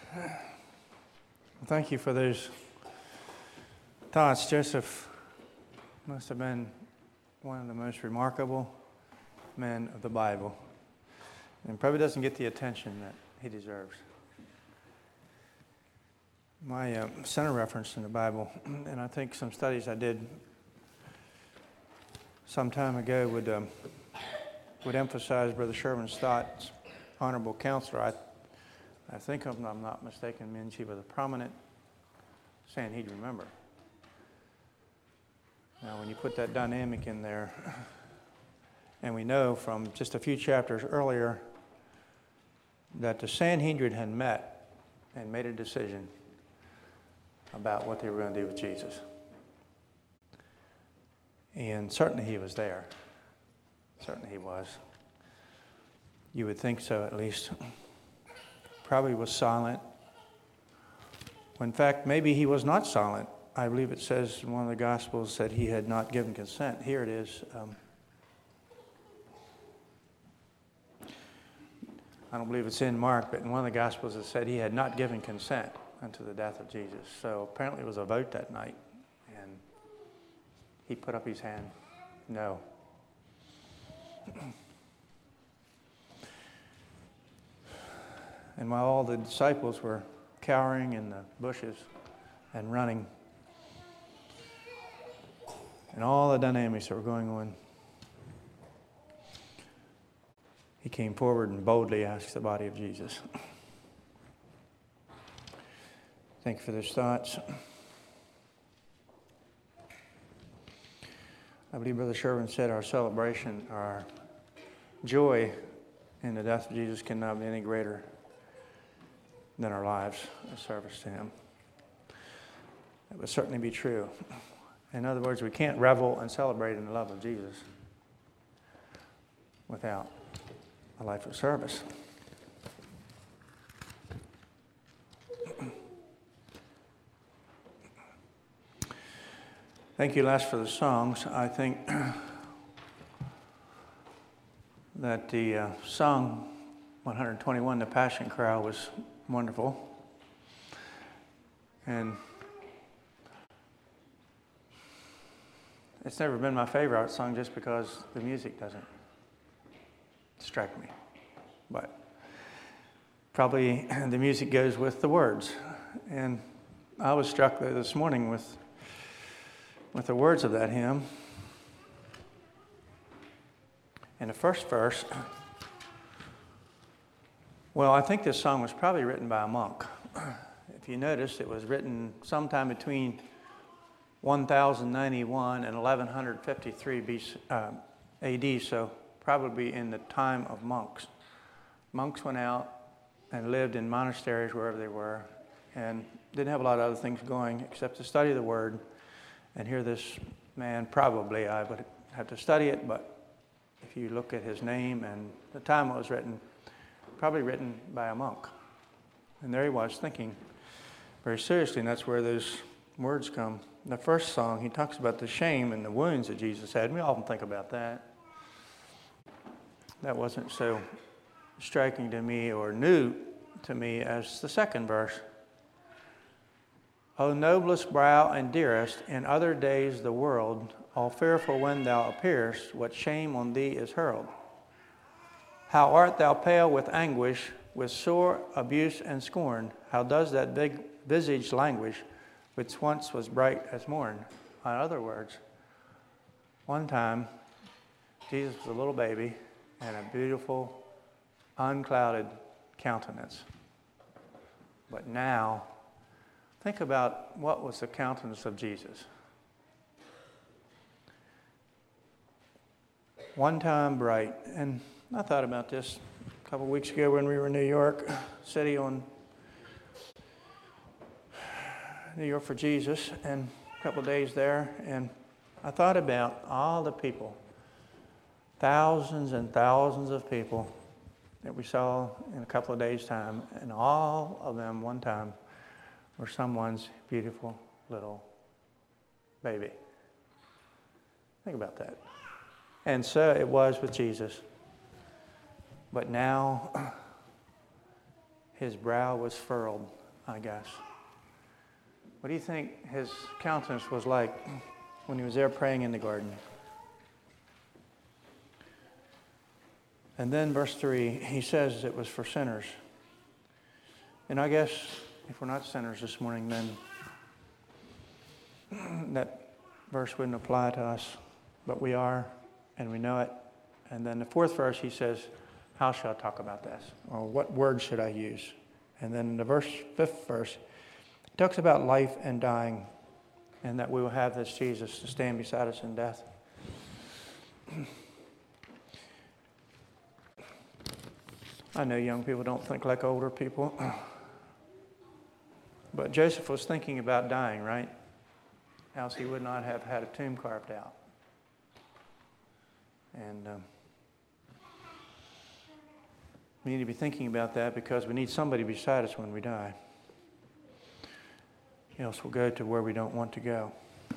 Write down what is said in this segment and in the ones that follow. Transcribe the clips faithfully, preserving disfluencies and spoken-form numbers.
Thank you for those thoughts. Joseph must have been one of the most remarkable men of the Bible, and probably doesn't get the attention that he deserves. My uh, center reference in the Bible, and I think some studies I did some time ago would um, would emphasize Brother Sherman Stott's honorable counselor. I, I think, if I'm not mistaken, means he was a prominent Sanhedrin member. Now, when you put that dynamic in there, and we know from just a few chapters earlier that the Sanhedrin had met and made a decision about what they were going to do with Jesus. And certainly he was there. Certainly he was. You would think so, at least. Probably was silent. In fact, maybe he was not silent. I believe it says in one of the Gospels that he had not given consent. Here it is. Um, I don't believe it's in Mark, but in one of the Gospels it said he had not given consent unto the death of Jesus. So apparently it was a vote that night, and he put up his hand. No. And while all the disciples were cowering in the bushes and running, and all the dynamics that were going on, he came forward and boldly asked the body of Jesus. Thank you for those thoughts. I believe Brother Sherwin said our celebration, our joy in the death of Jesus cannot be any greater than our lives of service to him. That would certainly be true. In other words, we can't revel and celebrate in the love of Jesus without a life of service. Thank you, Les, for the songs. I think that the uh, song one twenty-one, The Passion Crowd, was wonderful. And it's never been my favorite song just because the music doesn't strike me. But probably the music goes with the words. And I was struck this morning with with the words of that hymn. In the first verse, well, I think this song was probably written by a monk. If you notice, it was written sometime between one thousand ninety-one and eleven fifty-three B C, uh, A D, so probably in the time of monks. Monks went out and lived in monasteries wherever they were and didn't have a lot of other things going except to study the Word. And here this man, probably, I would have to study it, but if you look at his name and the time it was written, probably written by a monk. And there he was thinking very seriously, and that's where those words come. In the first song, he talks about the shame and the wounds that Jesus had. We often think about that. That wasn't so striking to me or new to me as the second verse. O noblest brow and dearest, in other days the world, all fearful when thou appearest, what shame on thee is hurled. How art thou pale with anguish, with sore abuse and scorn? How does that big visage languish, which once was bright as morn? In other words, one time, Jesus was a little baby and a beautiful, unclouded countenance. But now, think about what was the countenance of Jesus. One time bright. And I thought about this a couple of weeks ago when we were in New York City on New York for Jesus, and a couple of days there. And I thought about all the people, thousands and thousands of people that we saw in a couple of days' time, and all of them one time were someone's beautiful little baby. Think about that. And so it was with Jesus. But now his brow was furrowed I guess. What do you think his countenance was like when he was there praying in the garden? And then verse three, he says it was for sinners. And I guess if we're not sinners this morning, then that verse wouldn't apply to us. But we are, and we know it. And then the fourth verse, he says, how shall I talk about this? Or what words should I use? And then the verse, fifth verse, he talks about life and dying, and that we will have this Jesus to stand beside us in death. I know young people don't think like older people. But Joseph was thinking about dying, right? Else he would not have had a tomb carved out. And um, we need to be thinking about that because we need somebody beside us when we die. Else we'll go to where we don't want to go.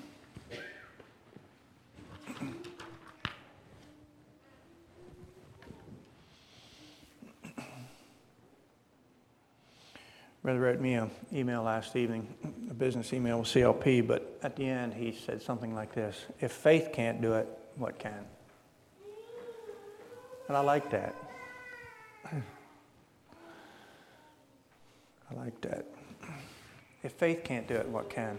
Brother wrote me an email last evening, a business email with C L P, but at the end he said something like this: if faith can't do it, what can? And I like that. I like that. If faith can't do it, what can?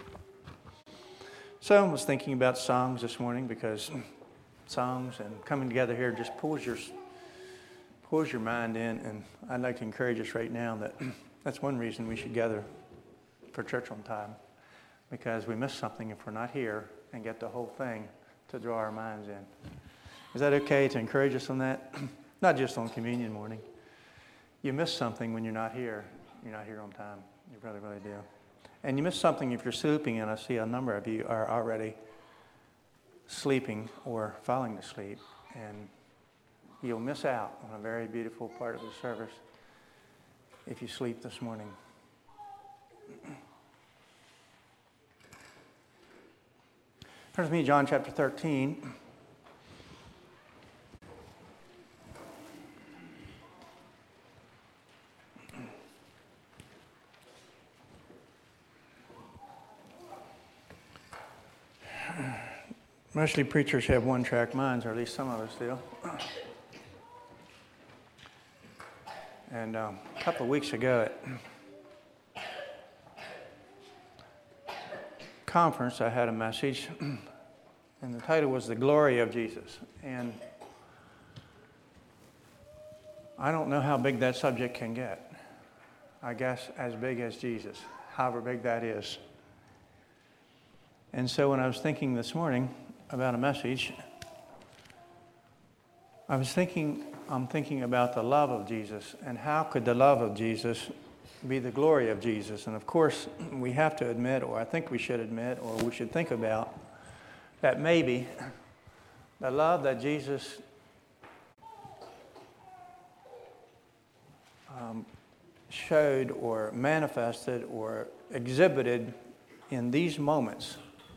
So I was thinking about songs this morning because songs and coming together here just pulls your, pulls your mind in, and I'd like to encourage us right now that that's one reason we should gather for church on time, because we miss something if we're not here and get the whole thing to draw our minds in. Is that okay to encourage us on that? Not just on communion morning. You miss something when you're not here. You're not here on time. You really, really do. And you miss something if you're sleeping, and I see a number of you are already sleeping or falling to sleep, and you'll miss out on a very beautiful part of the service if you sleep this morning. Turn with me, John chapter thirteen. Mostly preachers have one-track minds, or at least some of us do. And um, a couple of weeks ago at conference, I had a message, and the title was "The Glory of Jesus." And I don't know how big that subject can get. I guess as big as Jesus, however big that is. And so when I was thinking this morning about a message, I was thinking, I'm thinking about the love of Jesus, and how could the love of Jesus be the glory of Jesus? And of course, we have to admit, or I think we should admit, or we should think about, that maybe the love that Jesus um, showed or manifested or exhibited in these moments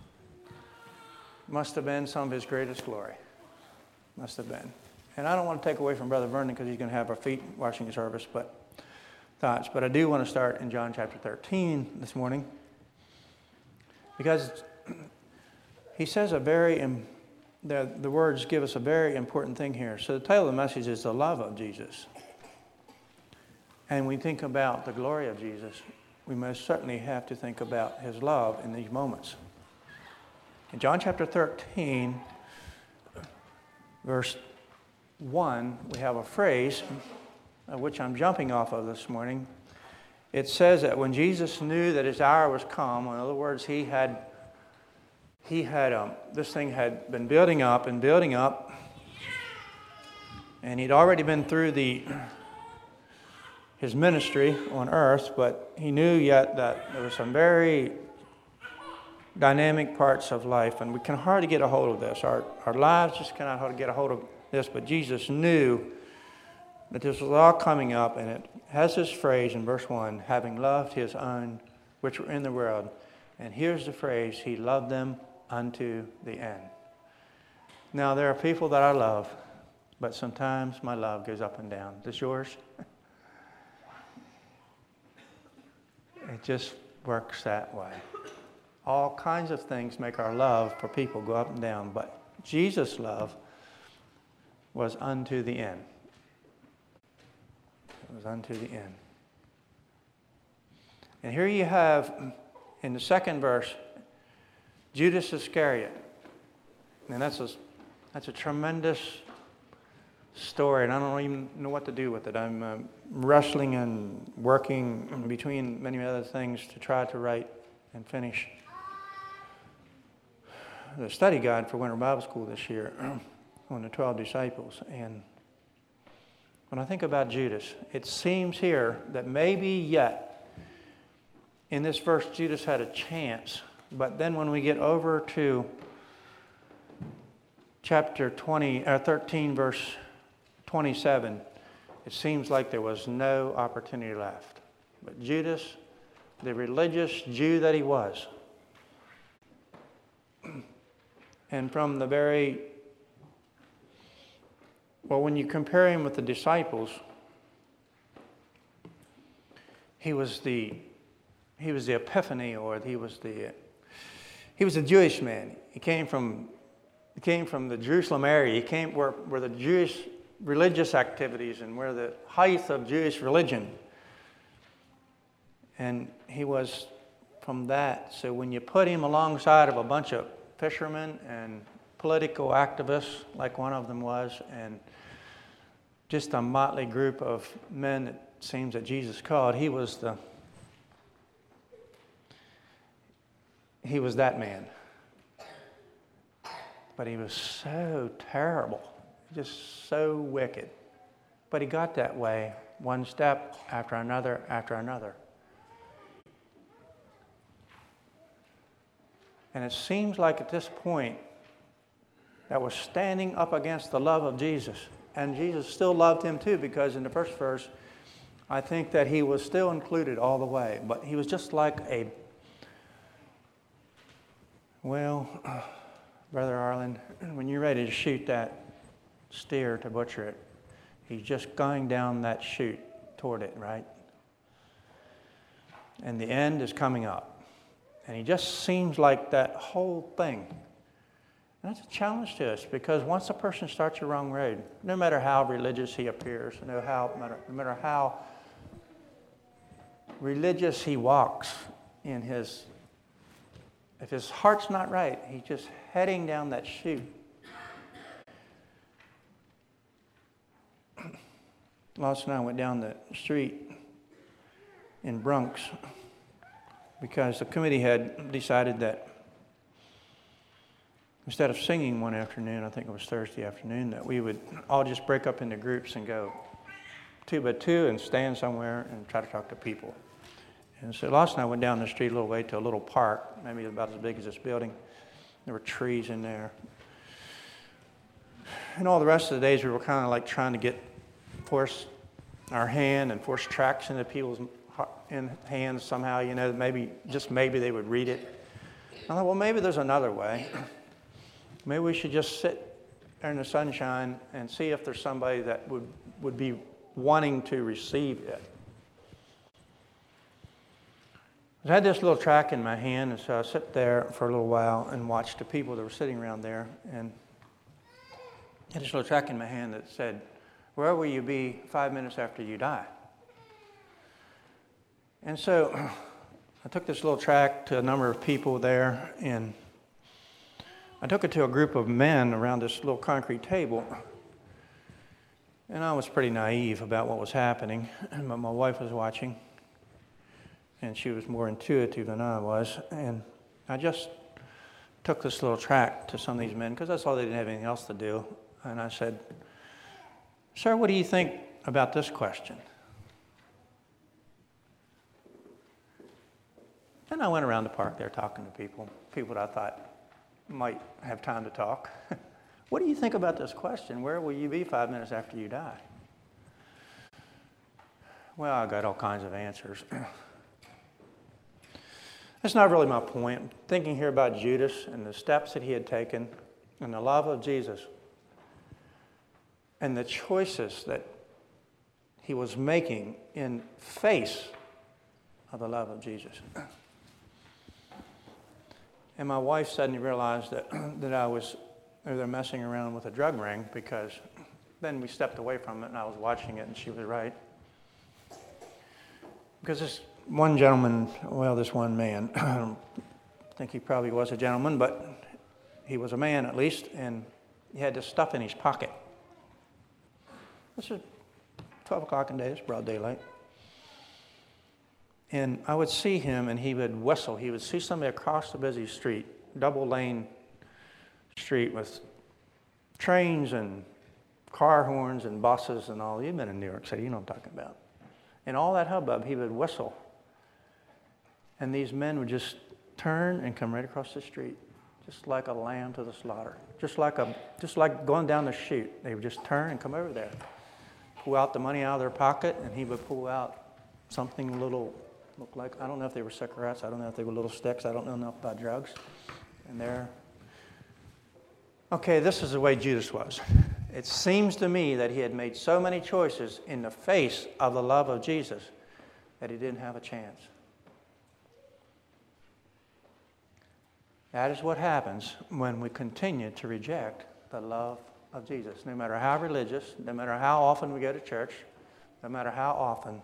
must have been some of his greatest glory. Must have been. And I don't want to take away from Brother Vernon because he's going to have our feet washing service, but thoughts. But I do want to start in John chapter thirteen this morning, because he says a very, the, the words give us a very important thing here. So the title of the message is "The Love of Jesus." And we think about the glory of Jesus, we most certainly have to think about his love in these moments. In John chapter thirteen, verse one, we have a phrase, uh, which I'm jumping off of this morning. It says that when Jesus knew that his hour was come, in other words, he had, he had, um, this thing had been building up and building up, and he'd already been through the his ministry on earth, but he knew yet that there were some very dynamic parts of life, and we can hardly get a hold of this. Our, our lives just cannot hardly get a hold of this, but Jesus knew that this was all coming up, and it has this phrase in verse one, having loved his own which were in the world. And here's the phrase, he loved them unto the end. Now, there are people that I love, but sometimes my love goes up and down. Is this yours? It just works that way. All kinds of things make our love for people go up and down, but Jesus' love was unto the end. It was unto the end. And here you have, in the second verse, Judas Iscariot. And that's a, that's a tremendous story, and I don't even know what to do with it. I'm uh, wrestling and working between many other things to try to write and finish the study guide for Winter Bible School this year on the twelve disciples. And when I think about Judas, it seems here that maybe yet in this verse Judas had a chance, but then when we get over to chapter twenty or thirteen, verse twenty-seven, it seems like there was no opportunity left. But Judas, the religious Jew that he was, and from the very, well, when you compare him with the disciples, he was the, he was the epiphany, or he was the, he was a Jewish man. He came from, he came from the Jerusalem area. He came where, where the Jewish religious activities and where the height of Jewish religion. And he was from that. So when you put him alongside of a bunch of fishermen and political activists, like one of them was, and just a motley group of men that seems that Jesus called, he was the he was that man. But he was so terrible, just so wicked. But he got that way one step after another after another. And it seems like at this point that was standing up against the love of Jesus. And Jesus still loved him too, because in the first verse, I think that he was still included all the way. But he was just like a, well, uh, Brother Arlen, when you're ready to shoot that steer to butcher it, he's just going down that chute toward it, right? And the end is coming up. And he just seems like that whole thing. And that's a challenge to us, because once a person starts the wrong road, no matter how religious he appears, no, how, no matter how religious he walks in his, if his heart's not right, he's just heading down that chute. Lois and I went down the street in Bronx because the committee had decided that instead of singing one afternoon, I think it was Thursday afternoon, that we would all just break up into groups and go two by two and stand somewhere and try to talk to people. And so Lois and I went down the street a little way to a little park, maybe about as big as this building. There were trees in there. And all the rest of the days we were kind of like trying to get, force our hand and force tracks into people's in hands somehow, you know, maybe, just maybe they would read it. I thought, well, maybe there's another way. Maybe we should just sit there in the sunshine and see if there's somebody that would, would be wanting to receive it. I had this little tract in my hand, and so I sat there for a little while and watched the people that were sitting around there. And I had this little tract in my hand that said, "Where will you be five minutes after you die?" And so I took this little tract to a number of people there, and I took it to a group of men around this little concrete table. And I was pretty naive about what was happening, but my wife was watching, and she was more intuitive than I was. And I just took this little tract to some of these men, because I saw they didn't have anything else to do. And I said, "Sir, what do you think about this question?" And I went around the park there talking to people, people that I thought might have time to talk. "What do you think about this question? Where will you be five minutes after you die?" Well, I got all kinds of answers. That's not really my point. I'm thinking here about Judas and the steps that he had taken and the love of Jesus and the choices that he was making in face of the love of Jesus. And my wife suddenly realized that, that I was either messing around with a drug ring, because then we stepped away from it and I was watching it and she was right. Because this one gentleman, well, this one man, I don't think he probably was a gentleman, but he was a man at least, and he had this stuff in his pocket. This is twelve o'clock in the day, it's broad daylight. And I would see him and he would whistle. He would see somebody across the busy street, double lane street with trains and car horns and buses and all. You've been in New York City, you know what I'm talking about. And all that hubbub, he would whistle. And these men would just turn and come right across the street, just like a lamb to the slaughter. Just like a, just like going down the chute. They would just turn and come over there, pull out the money out of their pocket, and he would pull out something little, look like, I don't know if they were cigarettes, I don't know if they were little sticks, I don't know enough about drugs. And there, okay, this is the way Judas was. It seems to me that he had made so many choices in the face of the love of Jesus that he didn't have a chance. That is what happens when we continue to reject the love of Jesus. No matter how religious, no matter how often we go to church, no matter how often.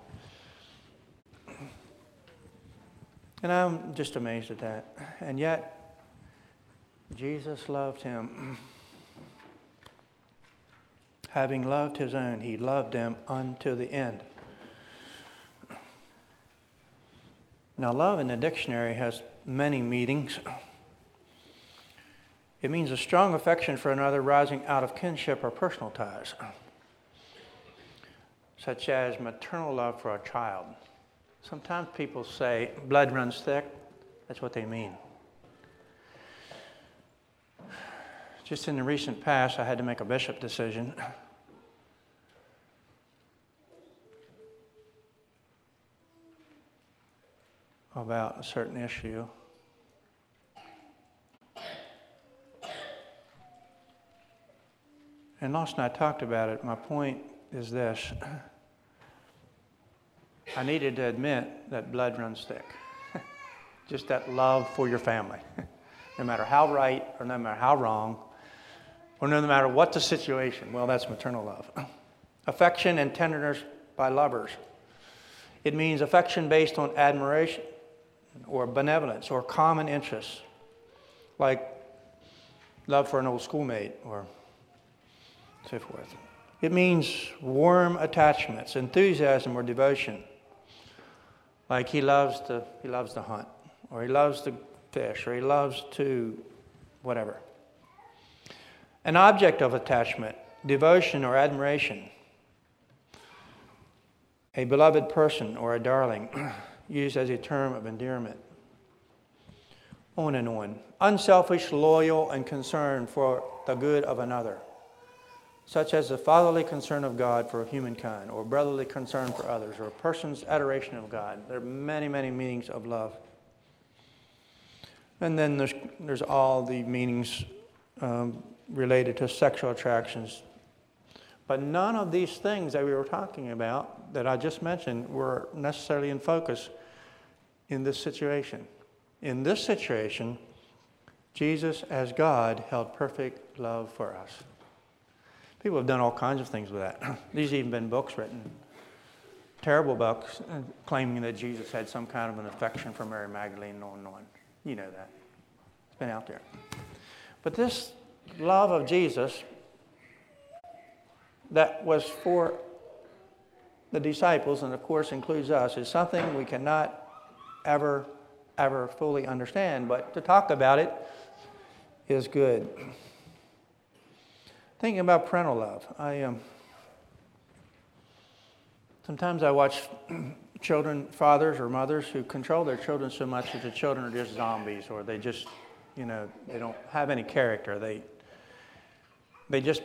And I'm just amazed at that. And yet, Jesus loved him. Having loved his own, he loved them unto the end. Now, love in the dictionary has many meanings. It means a strong affection for another rising out of kinship or personal ties, such as maternal love for a child. Sometimes people say, blood runs thick. That's what they mean. Just in the recent past, I had to make a bishop decision. About a certain issue. And Lost and I talked about it. My point is this. I needed to admit that blood runs thick. Just that love for your family. No matter how right or no matter how wrong, or no matter what the situation. Well, that's maternal love. Affection and tenderness by lovers. It means affection based on admiration or benevolence or common interests, like love for an old schoolmate or so forth. It means warm attachments, enthusiasm or devotion, like he loves to he loves to hunt, or he loves to fish, or he loves to whatever. An object of attachment, devotion or admiration, a beloved person or a darling, used as a term of endearment. On and on. Unselfish, loyal, and concern for the good of another, such as the fatherly concern of God for humankind, or brotherly concern for others, or a person's adoration of God. There are many, many meanings of love. And then there's, there's all the meanings um, related to sexual attractions. But none of these things that we were talking about, that I just mentioned, were necessarily in focus in this situation. In this situation, Jesus, as God, held perfect love for us. People have done all kinds of things with that. There's even been books written, terrible books, claiming that Jesus had some kind of an affection for Mary Magdalene and on and on. You know that. It's been out there. But this love of Jesus that was for the disciples, and of course includes us, is something we cannot ever, ever fully understand. But to talk about it is good. Thinking about parental love, I um, sometimes I watch children, fathers or mothers who control their children so much that the children are just zombies, or they just, you know, they don't have any character. They, they just.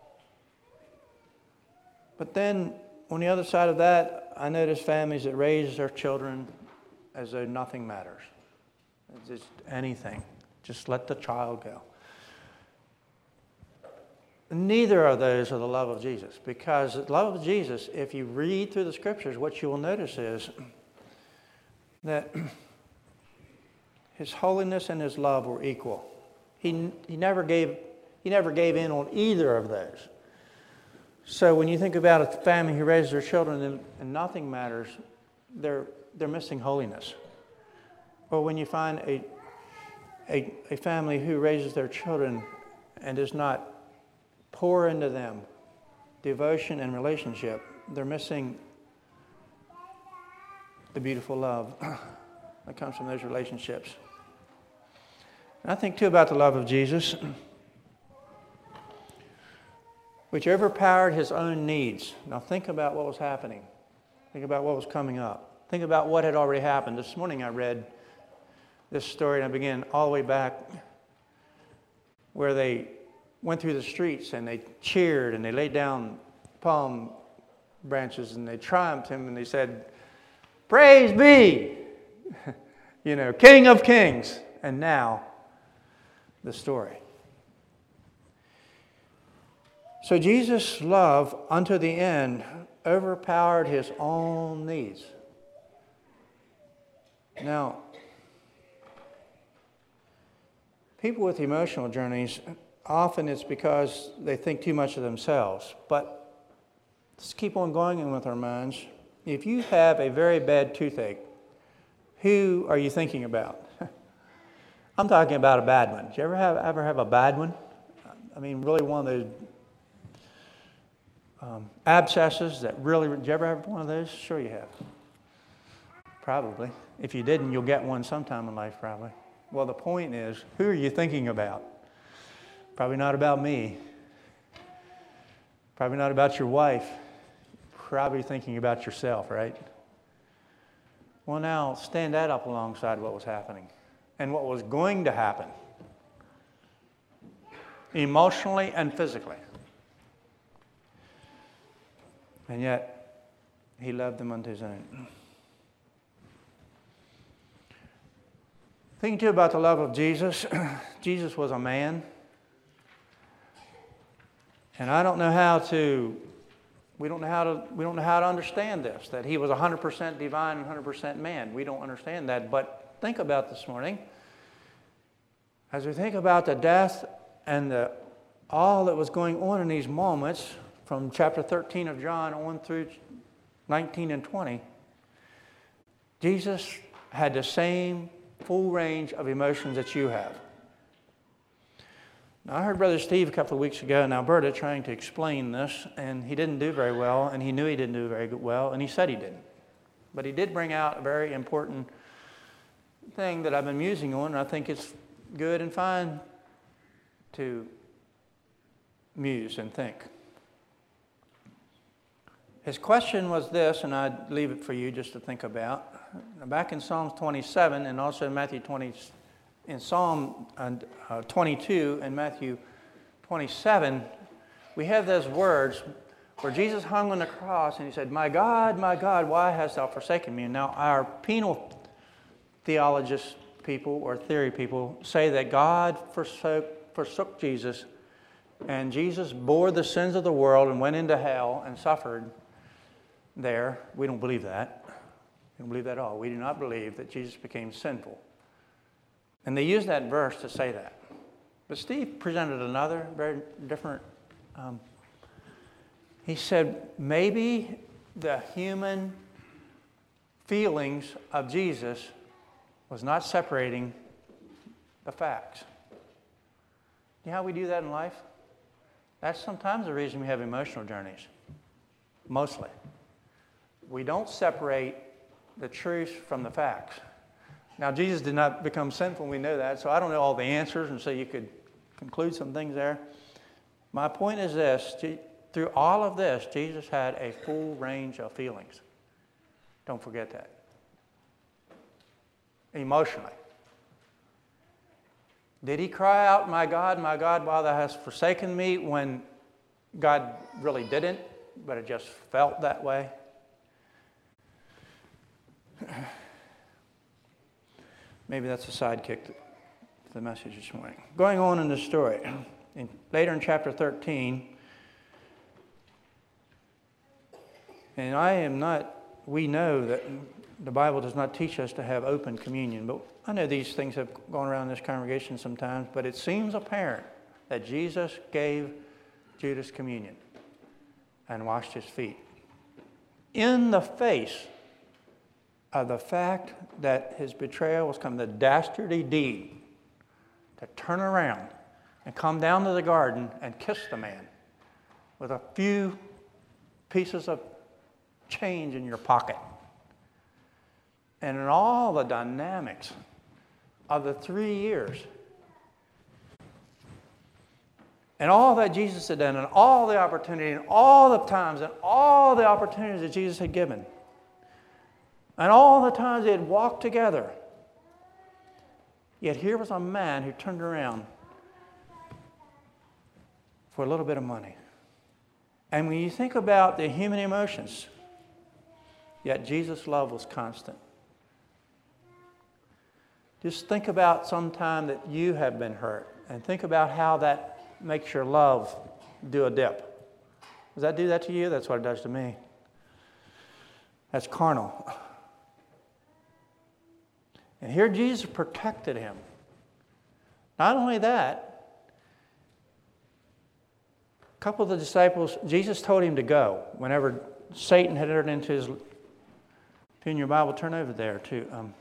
But then on the other side of that, I notice families that raise their children as though nothing matters. It's just anything. Just let the child go. Neither of those are the love of Jesus, because the love of Jesus, if you read through the scriptures, what you will notice is that his holiness and his love were equal. He, he, never gave, he never gave in on either of those. So when you think about a family who raises their children and, and nothing matters, they're, they're missing holiness. Or when you find a, a, a family who raises their children and does not pour into them devotion and relationship, they're missing the beautiful love that comes from those relationships. And I think too about the love of Jesus, which overpowered his own needs. Now think about what was happening. Think about what was coming up. Think about what had already happened. This morning I read this story, and I began all the way back where they went through the streets and they cheered and they laid down palm branches and they triumphed him and they said, "Praise be, you know, King of Kings." And now, the story. So Jesus' love unto the end overpowered his own needs. Now, people with emotional journeys, often it's because they think too much of themselves. But let's keep on going with our minds. If you have a very bad toothache, who are you thinking about? I'm talking about a bad one. Did you ever have ever have a bad one? I mean, really one of those um, abscesses that really, did you ever have one of those? Sure you have. Probably. If you didn't, you'll get one sometime in life, probably. Well, the point is, who are you thinking about? Probably not about me. Probably not about your wife. Probably thinking about yourself, right? Well, now, stand that up alongside what was happening and what was going to happen, emotionally and physically. And yet, he loved them unto his own. Thinking too about the love of Jesus, Jesus was a man. And I don't know how to, we don't know how to, we don't know how to understand this, that he was one hundred percent divine and one hundred percent man. We don't understand that. But think about this morning, as we think about the death and the, all that was going on in these moments, from chapter thirteen of John on through nineteen and twenty, Jesus had the same full range of emotions that you have. Now, I heard Brother Steve a couple of weeks ago in Alberta trying to explain this, and he didn't do very well, and he knew he didn't do very well, and he said he didn't. But he did bring out a very important thing that I've been musing on, and I think it's good and fine to muse and think. His question was this, and I'd leave it for you just to think about. Back in Psalms twenty-seven and also in Matthew twenty, in Psalm uh, twenty-two and Matthew twenty-seven, we have those words where Jesus hung on the cross and he said, "My God, my God, why hast thou forsaken me?" And now our penal theologists people or theory people say that God forsook, forsook Jesus, and Jesus bore the sins of the world and went into hell and suffered there. We don't believe that. We don't believe that at all. We do not believe that Jesus became sinful. And they use that verse to say that. But Steve presented another very different. Um, he said maybe the human feelings of Jesus was not separating the facts. You know how we do that in life? That's sometimes the reason we have emotional journeys. Mostly. We don't separate the truth from the facts. Now, Jesus did not become sinful, we know that, so I don't know all the answers, and so you could conclude some things there. My point is this, through all of this, Jesus had a full range of feelings. Don't forget that. Emotionally. Did he cry out, "My God, my God, why thou hast forsaken me," when God really didn't, but it just felt that way? Maybe that's a sidekick to the message this morning. Going on in the story, in, later in chapter thirteen, and I am not we know that the Bible does not teach us to have open communion. But I know these things have gone around this congregation sometimes, but it seems apparent that Jesus gave Judas communion and washed his feet in the face of the fact that his betrayal was coming, the dastardly deed to turn around and come down to the garden and kiss the man with a few pieces of change in your pocket. And in all the dynamics of the three years, and all that Jesus had done, and all the opportunity, and all the times, and all the opportunities that Jesus had given, and all the times they had walked together, yet here was a man who turned around for a little bit of money. And when you think about the human emotions, yet Jesus' love was constant. Just think about some time that you have been hurt, and think about how that makes your love do a dip. Does that do that to you? That's what it does to me. That's carnal. And here Jesus protected him. Not only that, a couple of the disciples, Jesus told him to go. Whenever Satan had entered into his, if in your Bible, turn over there to um,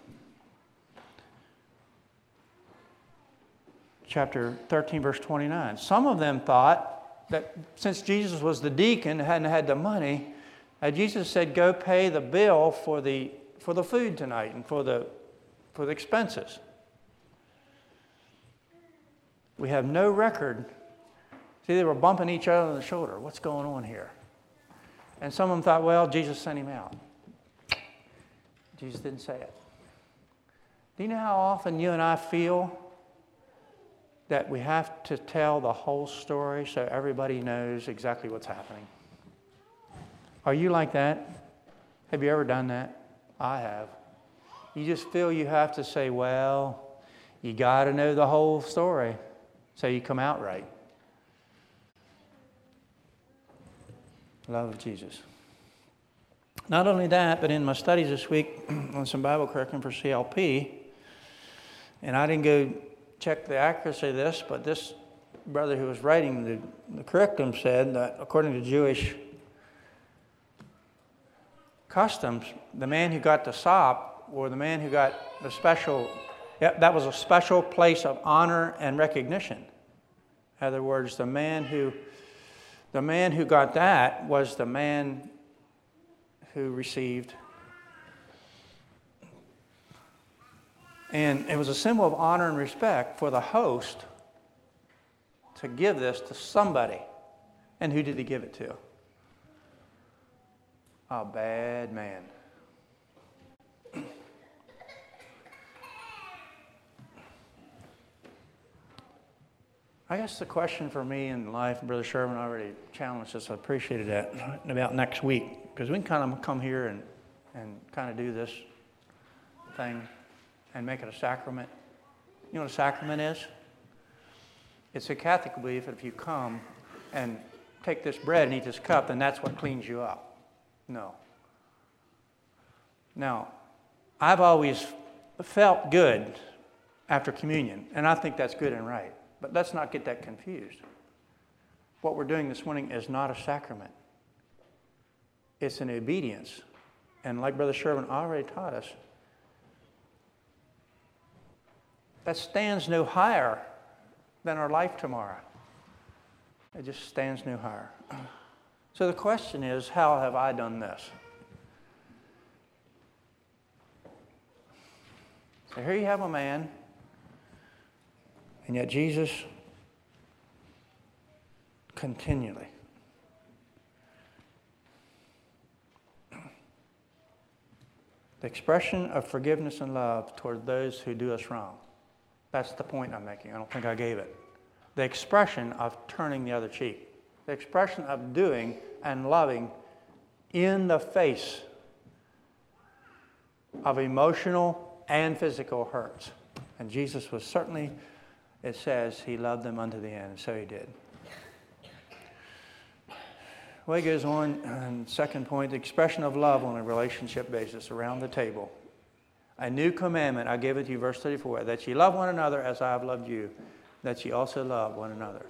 chapter thirteen, verse twenty-nine. Some of them thought that since Jesus was the deacon and hadn't had the money, that Jesus said, go pay the bill for the for the food tonight and for the for the expenses. We have no record. See, they were bumping each other on the shoulder. What's going on here? And some of them thought, well, Jesus sent him out. Jesus didn't say it. Do you know how often you and I feel that we have to tell the whole story so everybody knows exactly what's happening? Are you like that? Have you ever done that? I have. You just feel you have to say, well, you got to know the whole story so you come out right. Love of Jesus. Not only that, but in my studies this week on some Bible curriculum for C L P, and I didn't go check the accuracy of this, but this brother who was writing the, the curriculum said that according to Jewish customs, the man who got the sop, or the man who got the special, yeah, that was a special place of honor and recognition. In other words, the man who, the man who got that was the man who received. And it was a symbol of honor and respect for the host to give this to somebody. And who did he give it to? A bad man. I guess the question for me in life, and Brother Sherman already challenged us, I appreciated that, about next week, because we can kind of come here and, and kind of do this thing and make it a sacrament. You know what a sacrament is? It's a Catholic belief that if you come and take this bread and eat this cup, then that's what cleans you up. No. Now, I've always felt good after communion, and I think that's good and right. But let's not get that confused. What we're doing this morning is not a sacrament. It's an obedience. And like Brother Sherman already taught us, that stands no higher than our life tomorrow. It just stands no higher. So the question is, how have I done this? So here you have a man, and yet Jesus continually the expression of forgiveness and love toward those who do us wrong. That's the point I'm making. I don't think I gave it. The expression of turning the other cheek. The expression of doing and loving in the face of emotional and physical hurts. And Jesus was certainly, it says, he loved them unto the end, and so he did. Well, he goes on, and second point, the expression of love on a relationship basis around the table. A new commandment I give it to you, verse thirty-four, that ye love one another as I have loved you, that ye also love one another.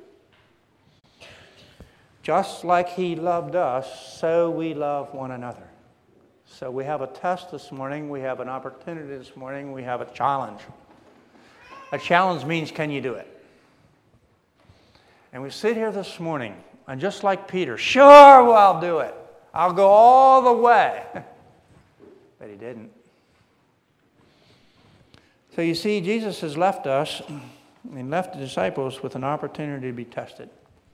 Just like he loved us, so we love one another. So we have a test this morning. We have an opportunity this morning. We have a challenge. A challenge means, can you do it? And we sit here this morning, and just like Peter, sure, well, I'll do it. I'll go all the way. But he didn't. So you see, Jesus has left us, and left the disciples with an opportunity to be tested.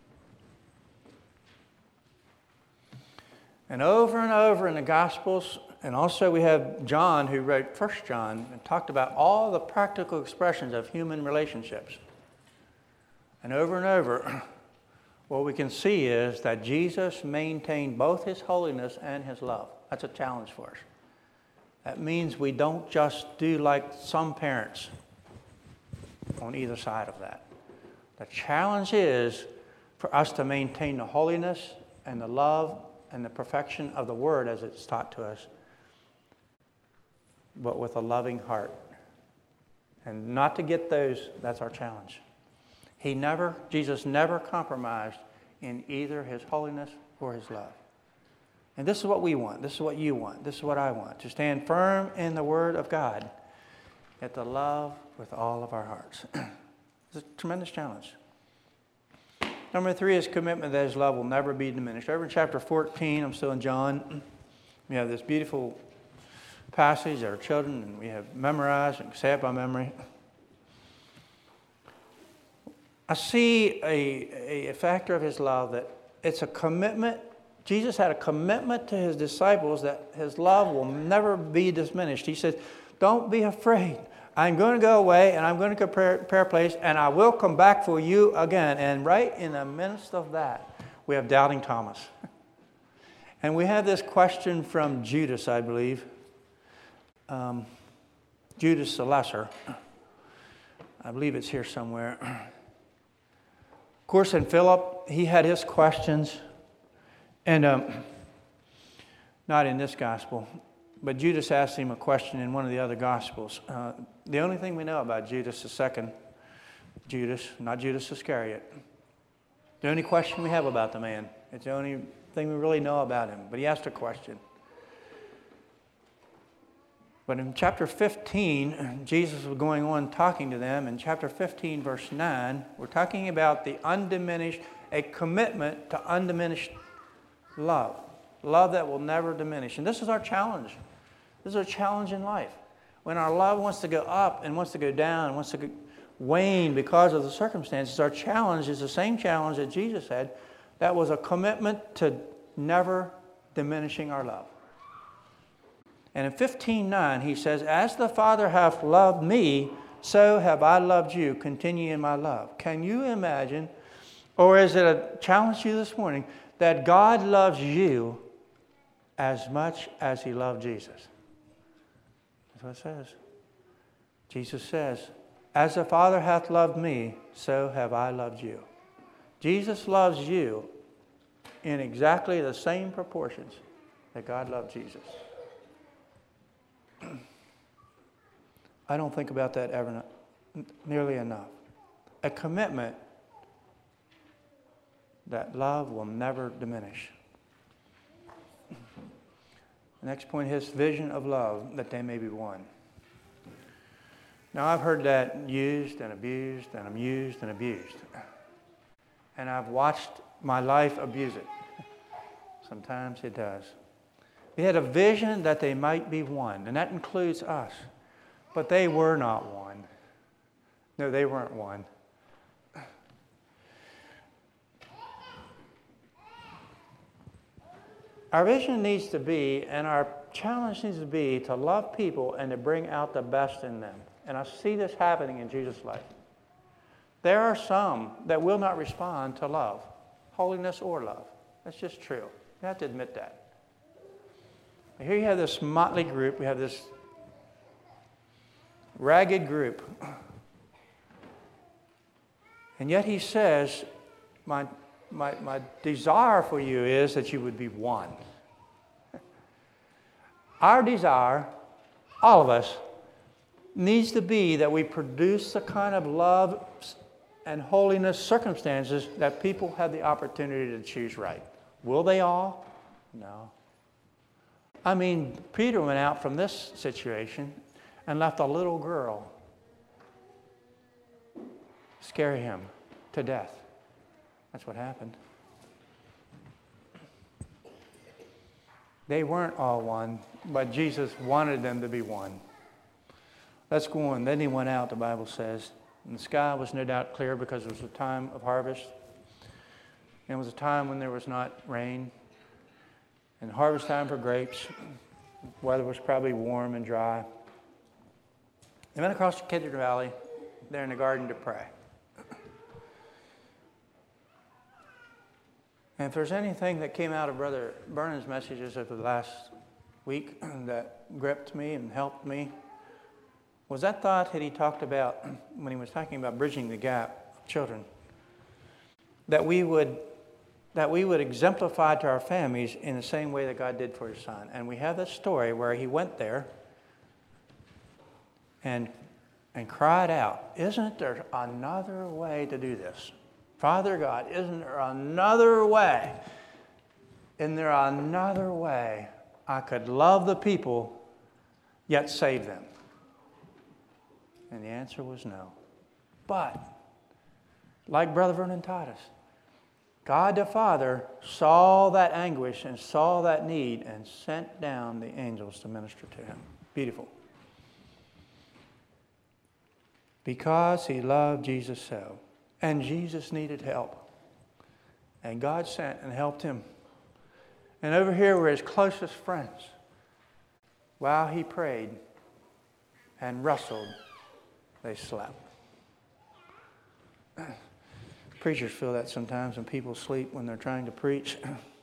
And over and over in the Gospels, and also we have John who wrote First John and talked about all the practical expressions of human relationships. And over and over, what we can see is that Jesus maintained both his holiness and his love. That's a challenge for us. That means we don't just do like some parents on either side of that. The challenge is for us to maintain the holiness and the love and the perfection of the Word as it's taught to us, but with a loving heart. And not to get those, that's our challenge. He never, Jesus never compromised in either his holiness or his love. And this is what we want. This is what you want. This is what I want. To stand firm in the Word of God, yet to love with all of our hearts. It's a tremendous challenge. Number three is commitment that his love will never be diminished. Over in chapter fourteen, I'm still in John, we have this beautiful passage that our children and we have memorized and say it by memory. I see a, a factor of his love that it's a commitment. Jesus had a commitment to his disciples that his love will never be diminished. He said, don't be afraid. I'm going to go away and I'm going to prepare, prepare a place and I will come back for you again. And right in the midst of that, we have doubting Thomas. And we have this question from Judas, I believe. Um, Judas the Lesser. I believe it's here somewhere. Of course, in Philip, he had his questions. And um, not in this gospel. But Judas asked him a question in one of the other Gospels. Uh, the only thing we know about Judas, the second Judas, not Judas Iscariot. The only question we have about the man. It's the only thing we really know about him. But he asked a question. But in chapter fifteen, Jesus was going on talking to them. In chapter fifteen, verse nine, we're talking about the undiminished, a commitment to undiminished love. Love that will never diminish. And this is our challenge. This is our challenge in life. When our love wants to go up and wants to go down, wants to go wane because of the circumstances, our challenge is the same challenge that Jesus had. That was a commitment to never diminishing our love. And in fifteen nine, he says, as the Father hath loved me, so have I loved you. Continue in my love. Can you imagine, or is it a challenge to you this morning, that God loves you as much as he loved Jesus? That's what it says. Jesus says, as the Father hath loved me, so have I loved you. Jesus loves you in exactly the same proportions that God loved Jesus. I don't think about that ever nearly enough. A commitment that love will never diminish. The next point, his vision of love, that they may be one. Now, I've heard that used and abused and amused and abused. And I've watched my life abuse it. Sometimes it does. They had a vision that they might be one, and that includes us. But they were not one. No, they weren't one. Our vision needs to be, and our challenge needs to be, to love people and to bring out the best in them. And I see this happening in Jesus' life. There are some that will not respond to love, holiness or love. That's just true. You have to admit that. Here you have this motley group. We have this ragged group. And yet he says, my my, my desire for you is that you would be one. Our desire, all of us, needs to be that we produce the kind of love and holiness circumstances that people have the opportunity to choose right. Will they all? No. I mean, Peter went out from this situation and left a little girl scare him to death. That's what happened. They weren't all one, but Jesus wanted them to be one. Let's go on. Then he went out, the Bible says, and the sky was no doubt clear because it was a time of harvest. And it was a time when there was not rain. And harvest time for grapes. Weather was probably warm and dry. They went across the Kidron Valley, there in the garden to pray. And if there's anything that came out of Brother Vernon's messages over the last week that gripped me and helped me, was that thought that he talked about when he was talking about bridging the gap of children, that we would that we would exemplify to our families in the same way that God did for his son. And we have this story where he went there and and cried out, isn't there another way to do this? Father God, isn't there another way? Isn't there another way I could love the people yet save them? And the answer was no. But, like Brother Vernon taught us, God the Father saw that anguish and saw that need and sent down the angels to minister to him. Beautiful. Because he loved Jesus so. And Jesus needed help. And God sent and helped him. And over here were his closest friends. While he prayed and wrestled, they slept. Preachers feel that sometimes when people sleep when they're trying to preach.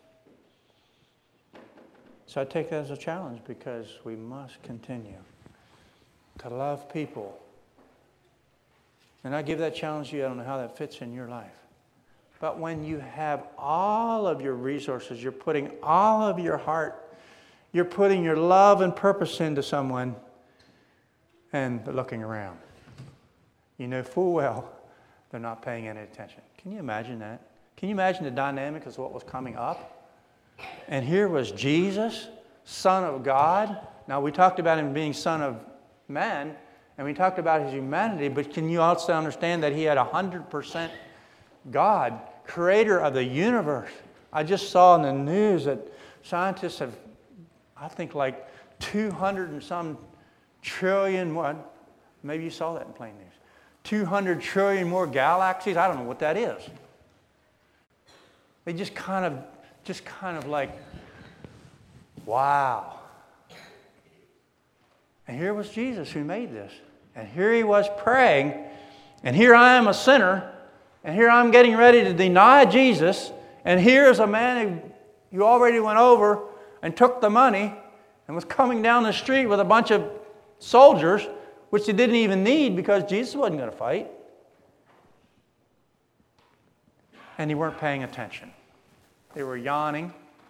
So I take that as a challenge because we must continue to love people. And I give that challenge to you. I don't know how that fits in your life. But when you have all of your resources, you're putting all of your heart, you're putting your love and purpose into someone, and they're looking around. You know full well they're not paying any attention. Can you imagine that? Can you imagine the dynamic of what was coming up? And here was Jesus, Son of God. Now, we talked about him being Son of Man, and we talked about his humanity, but can you also understand that he had one hundred percent God, creator of the universe? I just saw in the news that scientists have, I think, like two hundred and some trillion more. Maybe you saw that in plain news. two hundred trillion more galaxies. I don't know what that is. They just kind of, just kind of like, wow. And here was Jesus who made this. And here he was praying. And here I am a sinner. And here I'm getting ready to deny Jesus. And here is a man who you already went over and took the money and was coming down the street with a bunch of soldiers, which they didn't even need because Jesus wasn't going to fight. And they weren't paying attention. They were yawning.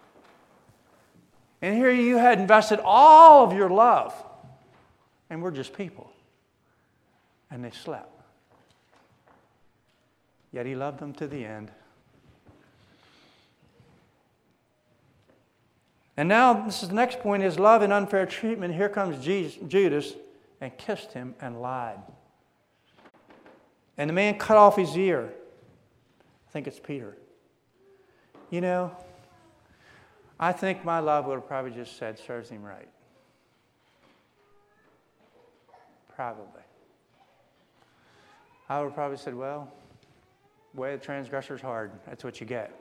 And here you had invested all of your love. And we're just people. And they slept. Yet he loved them to the end. And now, this is the next point, is love and unfair treatment. Here comes Jesus, Judas and kissed him and lied. And the man cut off his ear. I think it's Peter. You know, I think my love would have probably just said, serves him right. Probably. I would have probably said, well, the way of the transgressor's hard. That's what you get.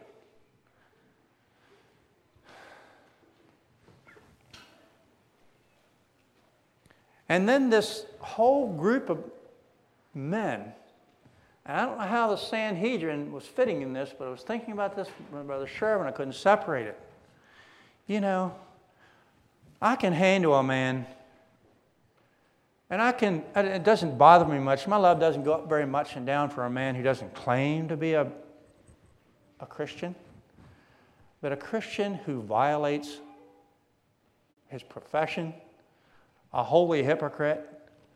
And then this whole group of men, and I don't know how the Sanhedrin was fitting in this, but I was thinking about this with Brother Sherwin. I couldn't separate it. You know, I can handle a man, and I can, it doesn't bother me much. My love doesn't go up very much and down for a man who doesn't claim to be a a Christian, but a Christian who violates his profession, a holy hypocrite,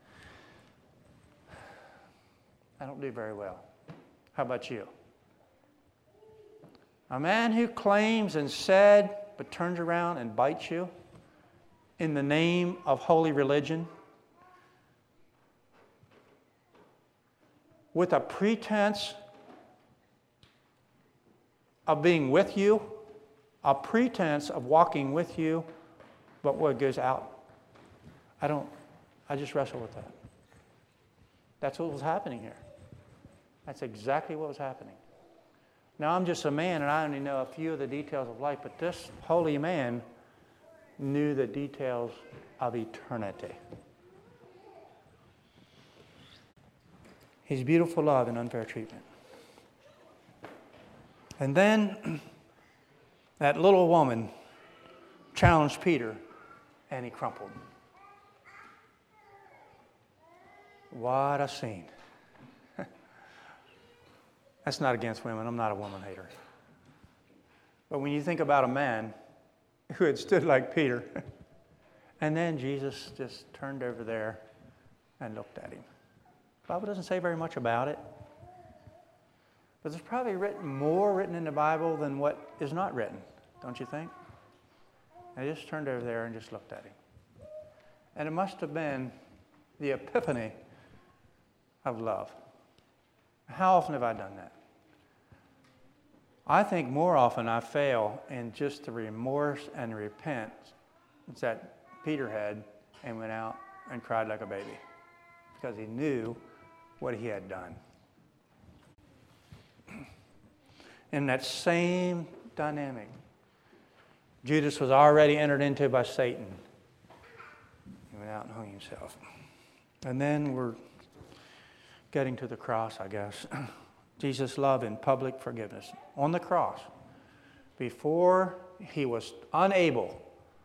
I don't do very well. How about you? A man who claims and said, but turns around and bites you in the name of holy religion, with a pretense of being with you, a pretense of walking with you, but what goes out. I don't, I just wrestle with that. That's what was happening here. That's exactly what was happening. Now, I'm just a man, and I only know a few of the details of life, but this holy man knew the details of eternity. His beautiful love and unfair treatment. And then that little woman challenged Peter, and he crumpled. What a scene. That's not against women. I'm not a woman hater. But when you think about a man who had stood like Peter, and then Jesus just turned over there and looked at him. The Bible doesn't say very much about it. But there's probably written more written in the Bible than what is not written, don't you think? And he just turned over there and just looked at him. And it must have been the epiphany of love. How often have I done that? I think more often I fail in just the remorse and repentance that Peter had and went out and cried like a baby because he knew what he had done. In that same dynamic, Judas was already entered into by Satan. He went out and hung himself. And then we're getting to the cross, I guess. Jesus' love and public forgiveness. On the cross, before he was unable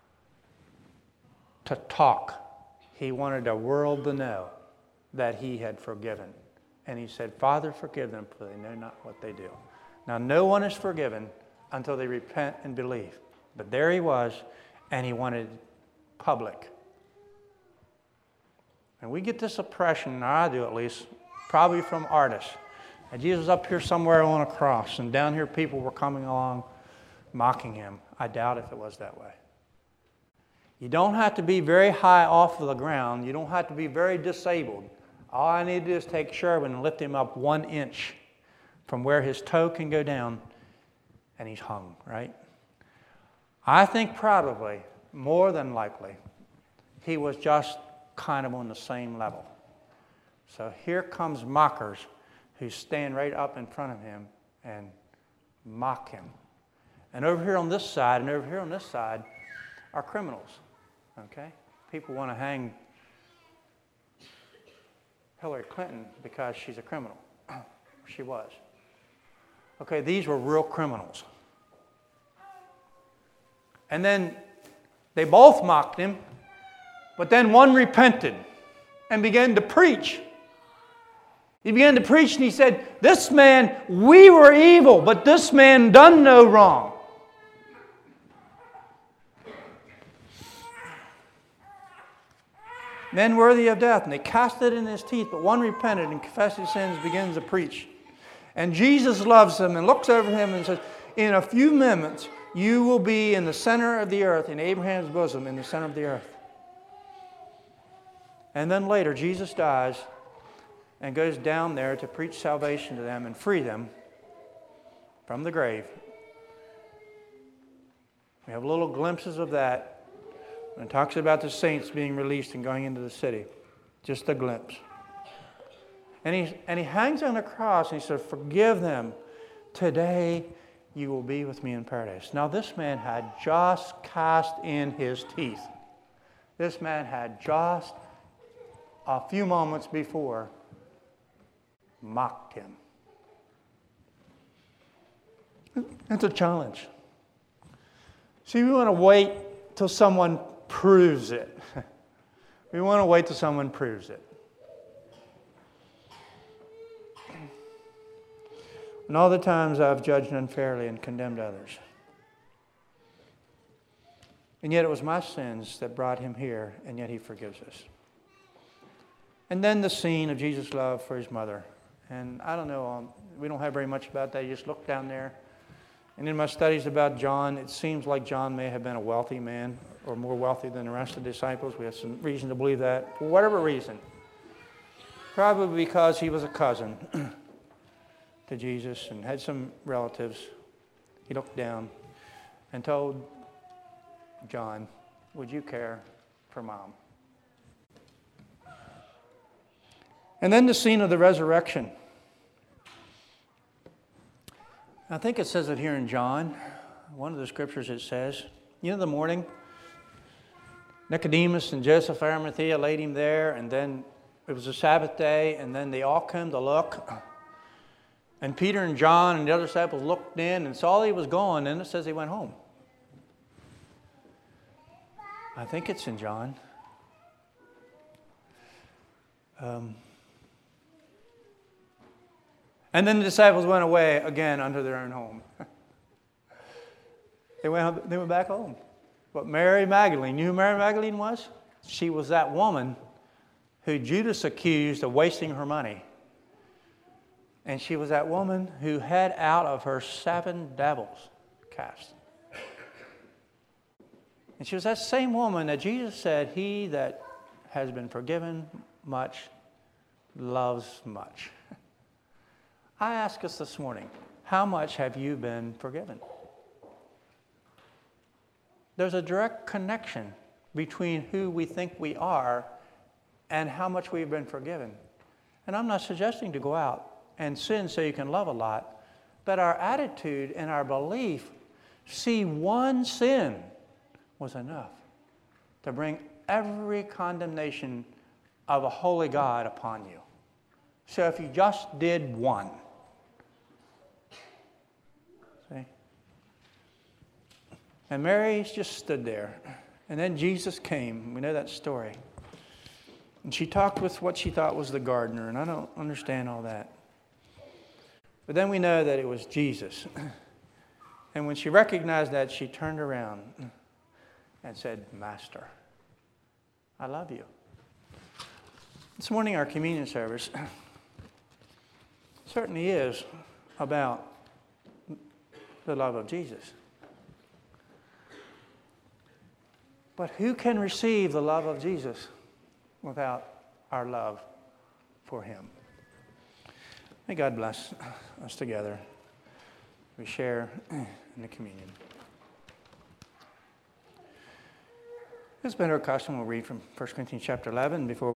to talk, he wanted the world to know that he had forgiven. And he said, Father, forgive them, for they know not what they do. Now, no one is forgiven until they repent and believe. But there he was, and he wanted public. And we get this impression, or I do at least, probably from artists. And Jesus was up here somewhere on a cross, and down here people were coming along mocking him. I doubt if it was that way. You don't have to be very high off of the ground. You don't have to be very disabled. All I need to do is take Sherwin and lift him up one inch from where his toe can go down, and he's hung, right? I think probably, more than likely, he was just kind of on the same level. So here comes mockers who stand right up in front of him and mock him. And over here on this side and over here on this side are criminals, okay? People want to hang Hillary Clinton because she's a criminal. She was. Okay, these were real criminals. And then they both mocked him, but then one repented and began to preach. He began to preach and he said, this man, we were evil, but this man done no wrong. Men worthy of death. And they cast it in his teeth, but one repented and confessed his sins, begins to preach. And Jesus loves him and looks over him and says, in a few moments, you will be in the center of the earth, in Abraham's bosom, in the center of the earth. And then later, Jesus dies and goes down there to preach salvation to them and free them from the grave. We have little glimpses of that when it talks about the saints being released and going into the city. Just a glimpse. And he, and he hangs on the cross and he said, forgive them. Today you will be with me in paradise. Now this man had just cast in his teeth. This man had just a few moments before mocked him. It's a challenge. See, we want to wait till someone proves it. We want to wait till someone proves it. and all the times I've judged unfairly and condemned others. And yet it was my sins that brought him here, and yet he forgives us. And then the scene of Jesus' love for his mother. And I don't know, um, we don't have very much about that. You just look down there. And in my studies about John, it seems like John may have been a wealthy man, or more wealthy than the rest of the disciples. We have some reason to believe that, for whatever reason. Probably because he was a cousin to Jesus and had some relatives. He looked down and told John, would you care for Mom? And then the scene of the resurrection. I think it says it here in John. One of the scriptures it says, you know, the morning, Nicodemus and Joseph of Arimathea laid him there, and then it was a Sabbath day, and then they all came to look. And Peter and John and the other disciples looked in and saw he was gone, and it says he went home. I think it's in John. Um, and then the disciples went away again unto their own home. they, went, they went back home. But Mary Magdalene, you know who Mary Magdalene was? She was that woman who Judas accused of wasting her money. And she was that woman who had out of her seven devils cast. And she was that same woman that Jesus said, he that has been forgiven much loves much. I ask us this morning, how much have you been forgiven? There's a direct connection between who we think we are and how much we've been forgiven. And I'm not suggesting to go out and sin so you can love a lot, but our attitude and our belief, see one sin was enough to bring every condemnation of a holy God upon you. So if you just did one, see? And Mary just stood there. And then Jesus came. We know that story. And she talked with what she thought was the gardener, and I don't understand all that. But then we know that it was Jesus. And when she recognized that, she turned around and said, Master, I love you. This morning, our communion service certainly is about the love of Jesus. But who can receive the love of Jesus without our love for him? May God bless us together. We share in the communion. It's been our custom. We'll read from First Corinthians chapter eleven before